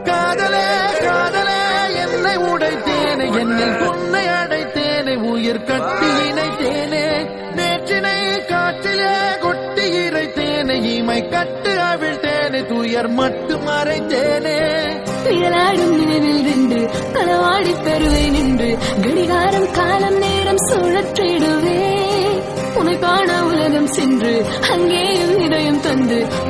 காதலே காதலே என்னை உடைத்தேனே என்னில் பொன்னை அடைத்தேனே உயிர் கட்டி இணைத்தேனே நேற்றினை காற்றிலே கொட்டி இறைத்தேனே இமை கட்டு அவிழ்த்தேனே துயர் மட்டும் மறைத்தேனே நிழலாடும் நினைவில் நின்று களவாடி பெறுவேன் என்று கடிகாரம் காலம் நேரம் சுழற்றிடுவே உன்னை காண உலகம் சென்று அங்கேயும் இதயம் தந்து